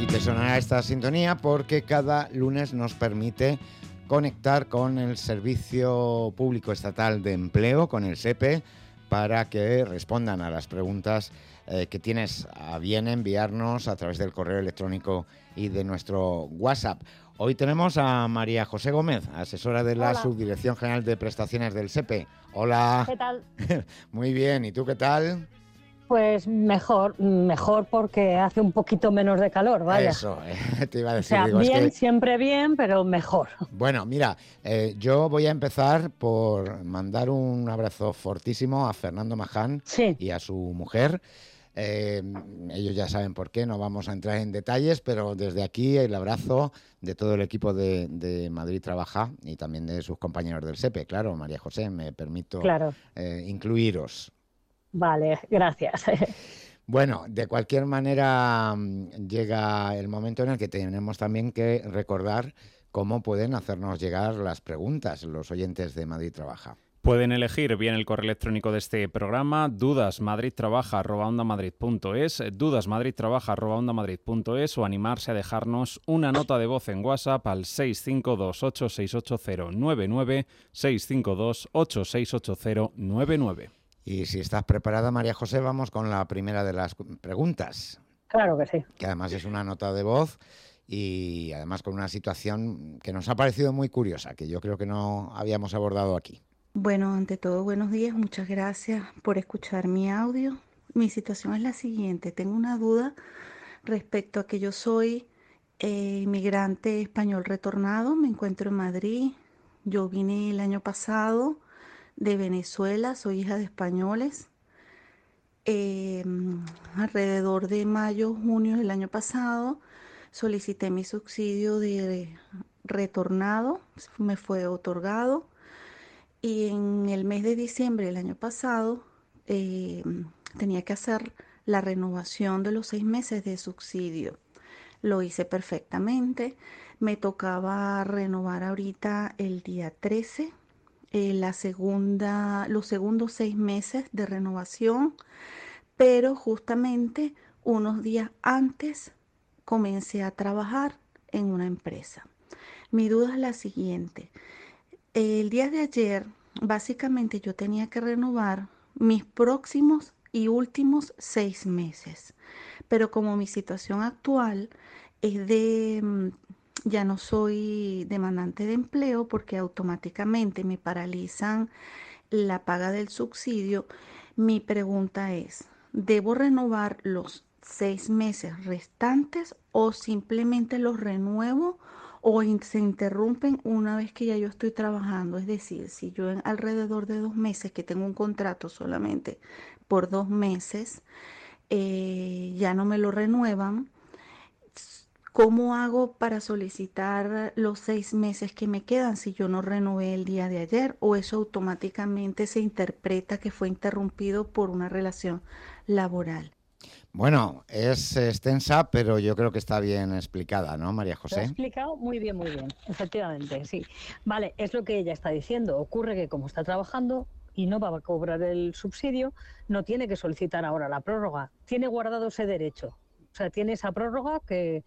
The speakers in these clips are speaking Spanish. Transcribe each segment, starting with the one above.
Y te sonará esta sintonía porque cada lunes nos permite conectar con el Servicio Público Estatal de Empleo, con el SEPE, para que respondan a las preguntas que tienes a bien enviarnos a través del correo electrónico y de nuestro WhatsApp. Hoy tenemos a María José Gómez, asesora de la Subdirección General de Prestaciones del SEPE. Hola. ¿Qué tal? Muy bien, ¿y tú qué tal? Pues mejor porque hace un poquito menos de calor, vaya. Eso, te iba a decir. O sea, digo, bien, es que... siempre bien, pero mejor. Bueno, mira, yo voy a empezar por mandar un abrazo fortísimo a Fernando Maján y a su mujer. Ellos ya saben por qué, no vamos a entrar en detalles, pero desde aquí el abrazo de todo el equipo de Madrid Trabaja y también de sus compañeros del SEPE. Claro, María José, me permito incluiros. Vale, gracias. Bueno, de cualquier manera llega el momento en el que tenemos también que recordar cómo pueden hacernos llegar las preguntas los oyentes de Madrid Trabaja. Pueden elegir bien el correo electrónico de este programa, dudasmadridtrabaja@ondamadrid.es, dudasmadridtrabaja@ondamadrid.es o animarse a dejarnos una nota de voz en WhatsApp al 652-868-099, 652-868-099. Y si estás preparada, María José, vamos con la primera de las preguntas. Claro que sí. Que además es una nota de voz y además con una situación que nos ha parecido muy curiosa, que yo creo que no habíamos abordado aquí. Bueno, ante todo, buenos días. Muchas gracias por escuchar mi audio. Mi situación es la siguiente. Tengo una duda respecto a que yo soy inmigrante español retornado. Me encuentro en Madrid. Yo vine el año pasado de Venezuela. Soy hija de españoles. Alrededor de mayo, junio del año pasado, solicité mi subsidio de retornado. Me fue otorgado. Y en el mes de diciembre del año pasado tenía que hacer la renovación de los 6 meses de subsidio. Lo hice perfectamente. Me tocaba renovar ahorita el día 13, los segundos 6 meses de renovación, pero justamente unos días antes comencé a trabajar en una empresa. Mi duda es la siguiente. El día de ayer, básicamente yo tenía que renovar mis próximos y últimos 6 meses, pero como mi situación actual es ya no soy demandante de empleo porque automáticamente me paralizan la paga del subsidio, mi pregunta es, ¿debo renovar los 6 meses restantes o simplemente los renuevo o se interrumpen una vez que ya yo estoy trabajando? Es decir, si yo en alrededor de 2 meses, que tengo un contrato solamente por 2 meses, ya no me lo renuevan, ¿cómo hago para solicitar los 6 meses que me quedan si yo no renové el día de ayer? ¿O eso automáticamente se interpreta que fue interrumpido por una relación laboral? Bueno, es extensa, pero yo creo que está bien explicada, ¿no, María José? Lo ha explicado muy bien, efectivamente, sí. Vale, es lo que ella está diciendo. Ocurre que como está trabajando y no va a cobrar el subsidio, no tiene que solicitar ahora la prórroga. Tiene guardado ese derecho. O sea, tiene esa prórroga que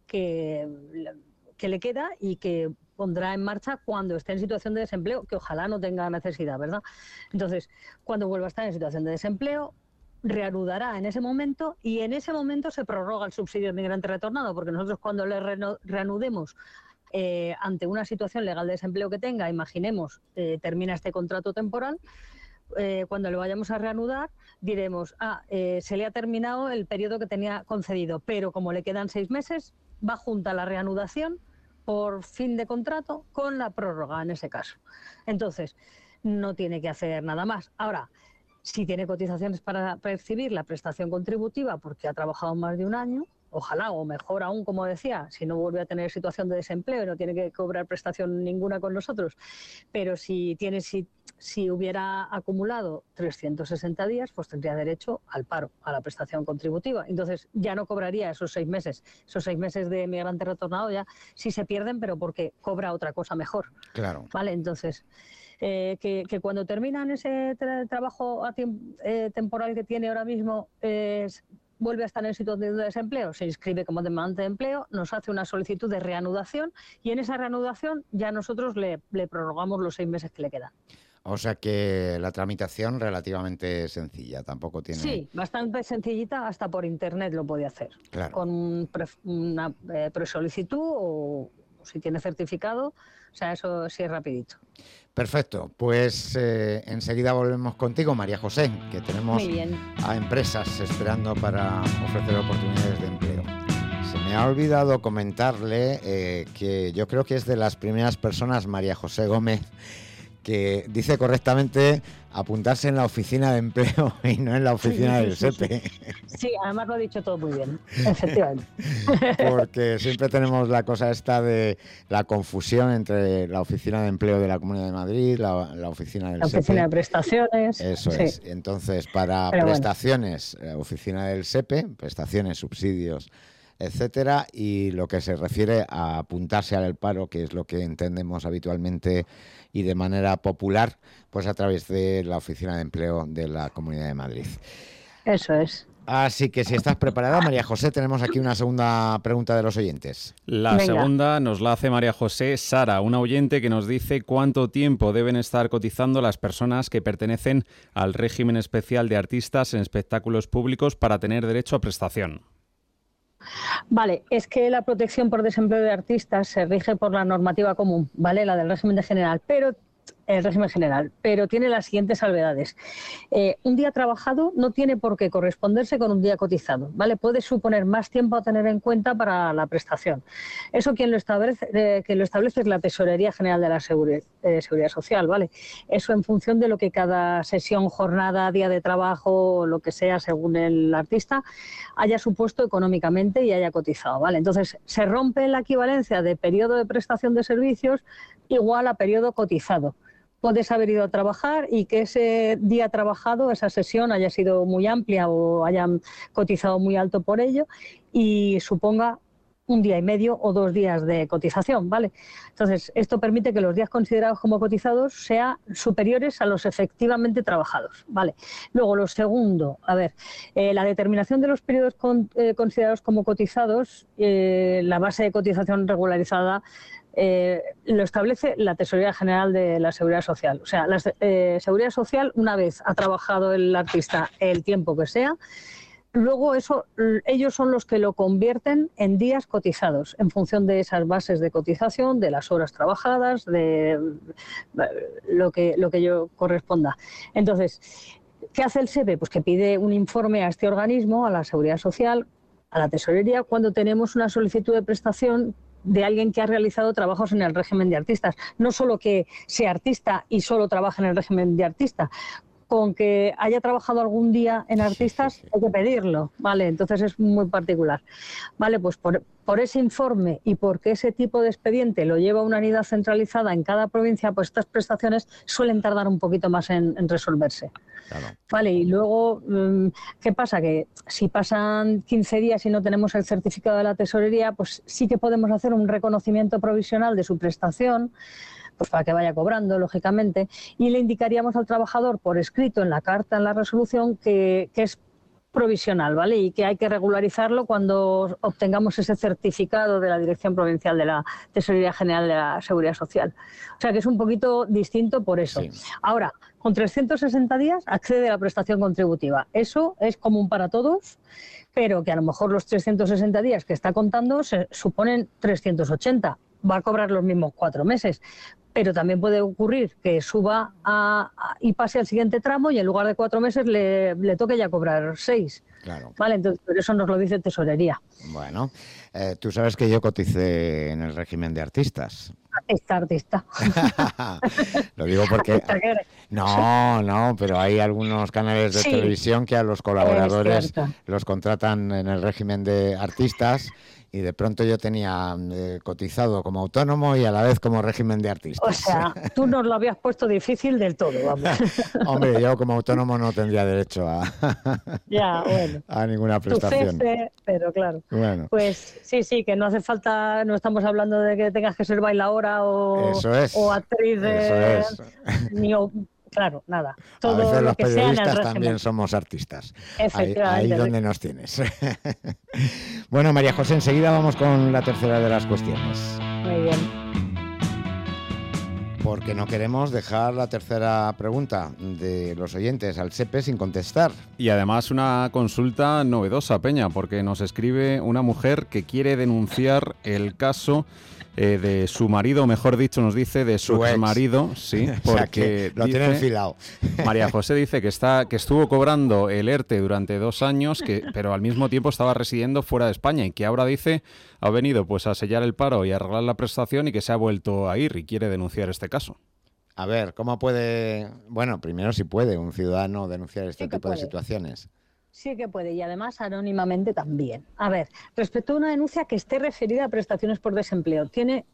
le queda y que pondrá en marcha cuando esté en situación de desempleo, que ojalá no tenga necesidad, ¿verdad? Entonces, cuando vuelva a estar en situación de desempleo, reanudará en ese momento y en ese momento se prorroga el subsidio de migrante retornado, porque nosotros cuando le reanudemos ante una situación legal de desempleo que tenga, imaginemos, termina este contrato temporal, cuando lo vayamos a reanudar diremos, se le ha terminado el periodo que tenía concedido, pero como le quedan 6 meses, va junta la reanudación por fin de contrato con la prórroga en ese caso. Entonces, no tiene que hacer nada más. Ahora, si tiene cotizaciones para percibir la prestación contributiva porque ha trabajado más de un año, ojalá, o mejor aún, como decía, si no vuelve a tener situación de desempleo y no tiene que cobrar prestación ninguna con nosotros, pero si hubiera acumulado 360 días, pues tendría derecho al paro, a la prestación contributiva. Entonces ya no cobraría esos 6 meses. Esos 6 meses de migrante retornado ya sí se pierden, pero porque cobra otra cosa mejor. Claro. Vale, entonces... que cuando terminan ese trabajo temporal que tiene ahora mismo vuelve a estar en situación de desempleo, se inscribe como demandante de empleo, nos hace una solicitud de reanudación y en esa reanudación ya nosotros le prorrogamos los 6 meses que le quedan. O sea que la tramitación relativamente sencilla, tampoco tiene... Sí, bastante sencillita, hasta por internet lo puede hacer. Claro. Con una presolicitud o si tiene certificado, o sea, eso sí es rapidito. Perfecto, pues enseguida volvemos contigo, María José, que tenemos a empresas esperando para ofrecer oportunidades de empleo. Se me ha olvidado comentarle que yo creo que es de las primeras personas, María José Gómez, que dice correctamente apuntarse en la oficina de empleo y no en la oficina del SEPE. Sí, además lo ha dicho todo muy bien, efectivamente. Porque siempre tenemos la cosa esta de la confusión entre la oficina de empleo de la Comunidad de Madrid, la oficina del SEPE. La oficina de prestaciones. Eso sí. es. Entonces, para pero prestaciones, oficina del SEPE, prestaciones, subsidios, etcétera, y lo que se refiere a apuntarse al paro, que es lo que entendemos habitualmente y de manera popular, pues a través de la Oficina de Empleo de la Comunidad de Madrid. Eso es. Así que si estás preparada, María José, tenemos aquí una segunda pregunta de los oyentes. La segunda nos la hace María José Sara, una oyente que nos dice cuánto tiempo deben estar cotizando las personas que pertenecen al régimen especial de artistas en espectáculos públicos para tener derecho a prestación. Vale, es que la protección por desempleo de artistas se rige por la normativa común, ¿vale? La del régimen general, pero tiene las siguientes salvedades. Un día trabajado no tiene por qué corresponderse con un día cotizado, ¿vale? Puede suponer más tiempo a tener en cuenta para la prestación. Eso quien lo establece es la Tesorería General de la Seguridad Social, ¿vale? Eso en función de lo que cada sesión, jornada, día de trabajo, lo que sea, según el artista, haya supuesto económicamente y haya cotizado, ¿vale? Entonces, se rompe la equivalencia de periodo de prestación de servicios igual a periodo cotizado. Puedes haber ido a trabajar y que ese día trabajado, esa sesión haya sido muy amplia o hayan cotizado muy alto por ello y suponga un día y medio o 2 días de cotización, ¿vale? Entonces, esto permite que los días considerados como cotizados sean superiores a los efectivamente trabajados, ¿vale? Luego, lo segundo, la determinación de los periodos considerados como cotizados, la base de cotización regularizada lo establece la Tesorería General de la Seguridad Social. O sea, la Seguridad Social, una vez ha trabajado el artista el tiempo que sea, luego ellos son los que lo convierten en días cotizados en función de esas bases de cotización, de las horas trabajadas, de lo que yo corresponda. Entonces, ¿qué hace el SEPE? Pues que pide un informe a este organismo, a la Seguridad Social, a la Tesorería, cuando tenemos una solicitud de prestación de alguien que ha realizado trabajos en el régimen de artistas. No solo que sea artista y solo trabaje en el régimen de artista, con que haya trabajado algún día en artistas hay que pedirlo, ¿vale? Entonces es muy particular. Vale, pues por ese informe y porque ese tipo de expediente lo lleva una unidad centralizada en cada provincia, pues estas prestaciones suelen tardar un poquito más en resolverse. Claro. Vale, y luego, ¿qué pasa? Que si pasan 15 días y no tenemos el certificado de la tesorería, pues sí que podemos hacer un reconocimiento provisional de su prestación, pues para que vaya cobrando, lógicamente, y le indicaríamos al trabajador por escrito en la carta, en la resolución, que es provisional, ¿vale? Y que hay que regularizarlo cuando obtengamos ese certificado de la Dirección Provincial de la Tesorería General de la Seguridad Social. O sea que es un poquito distinto por eso. Sí. Ahora, con 360 días accede a la prestación contributiva. Eso es común para todos, pero que a lo mejor los 360 días que está contando se suponen 380. Va a cobrar los mismos 4 meses. Pero también puede ocurrir que suba y pase al siguiente tramo y en lugar de 4 meses le toque ya cobrar 6. Claro. Vale, entonces por eso nos lo dice Tesorería. Bueno, tú sabes que yo coticé en el régimen de artistas. Artista. Lo digo porque... No, pero hay algunos canales de televisión que a los colaboradores los contratan en el régimen de artistas. Y de pronto yo tenía cotizado como autónomo y a la vez como régimen de artistas. O sea, tú nos lo habías puesto difícil del todo, vamos. Hombre, yo como autónomo no tendría derecho a ninguna prestación. Tu jefe, pero claro. Bueno. Pues sí, que no hace falta, no estamos hablando de que tengas que ser bailadora o actriz, Claro, nada. A Todo veces lo los que sea en el periodistas régimen. también somos artistas. Efectivamente. Ahí donde nos tienes. Bueno, María José, enseguida vamos con la tercera de las cuestiones. Muy bien. Porque no queremos dejar la tercera pregunta de los oyentes al SEPE sin contestar. Y además una consulta novedosa, Peña, porque nos escribe una mujer que quiere denunciar el caso de su marido, o mejor dicho, nos dice de su ex exmarido, sí, porque o sea que lo tiene enfilado. María José dice que estuvo cobrando el ERTE durante 2 años, pero al mismo tiempo estaba residiendo fuera de España y que ahora dice ha venido pues a sellar el paro y a arreglar la prestación y que se ha vuelto a ir y quiere denunciar este caso. A ver, ¿cómo puede? Bueno, primero si puede un ciudadano denunciar este tipo de situaciones. Sí que puede, y además anónimamente también. A ver, respecto a una denuncia que esté referida a prestaciones por desempleo, tiene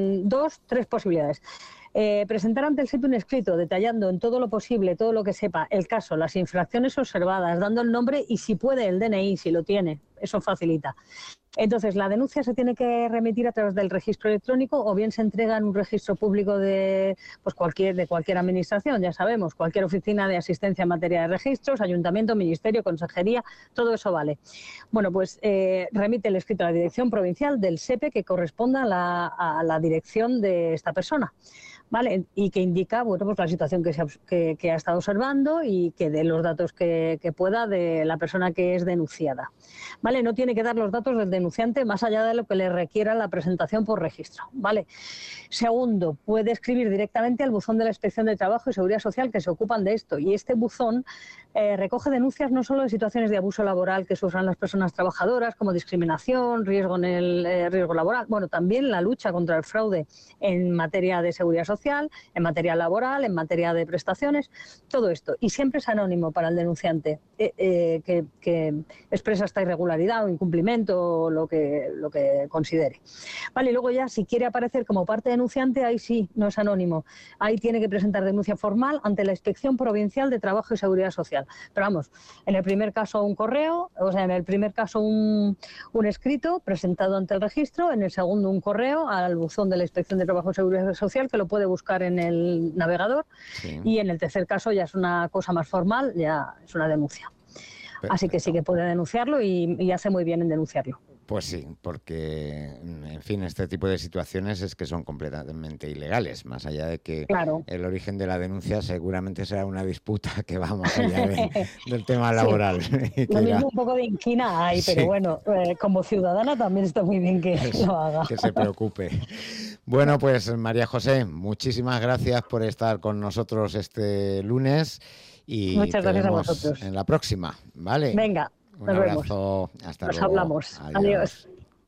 3 posibilidades. Presentar ante el SEPE un escrito detallando en todo lo posible, todo lo que sepa, el caso, las infracciones observadas, dando el nombre y si puede el DNI, si lo tiene, eso facilita. Entonces, la denuncia se tiene que remitir a través del registro electrónico o bien se entrega en un registro público de cualquier administración, ya sabemos, cualquier oficina de asistencia en materia de registros, ayuntamiento, ministerio, consejería, todo eso vale. Bueno, pues remite el escrito a la dirección provincial del SEPE que corresponda a la dirección de esta persona. ¿Vale? Y que indica pues la situación que ha estado observando y que dé los datos que pueda de la persona que es denunciada. ¿Vale? No tiene que dar los datos del denunciante más allá de lo que le requiera la presentación por registro. ¿Vale? Segundo, puede escribir directamente al buzón de la Inspección de Trabajo y Seguridad Social que se ocupan de esto. Y este buzón recoge denuncias no solo de situaciones de abuso laboral que sufran las personas trabajadoras, como discriminación, riesgo laboral, bueno, también la lucha contra el fraude en materia de seguridad social, en materia laboral, en materia de prestaciones, todo esto. Y siempre es anónimo para el denunciante que expresa esta irregularidad o incumplimiento o lo que considere. Vale, y luego ya si quiere aparecer como parte denunciante, ahí sí, no es anónimo. Ahí tiene que presentar denuncia formal ante la Inspección Provincial de Trabajo y Seguridad Social. Pero vamos, en el primer caso un correo, o sea, en el primer caso un escrito presentado ante el registro, en el segundo un correo al buzón de la Inspección de Trabajo y Seguridad Social que lo puede buscar en el navegador, sí. Y en el tercer caso ya es una cosa más formal, ya es una denuncia. Perfecto. Así que sí que puede denunciarlo y hace muy bien en denunciarlo. Pues sí, porque, en fin, este tipo de situaciones es que son completamente ilegales, más allá de que claro. El origen de la denuncia seguramente será una disputa que va más allá del tema laboral. Sí. Lo mismo un poco de inquina hay, pero sí. Bueno, como ciudadana también está muy bien que lo haga. Que se preocupe. Bueno, pues María José, muchísimas gracias por estar con nosotros este lunes y muchas gracias a vosotros. En la próxima, ¿vale? Venga. Un abrazo, hasta luego. Nos hablamos. Adiós.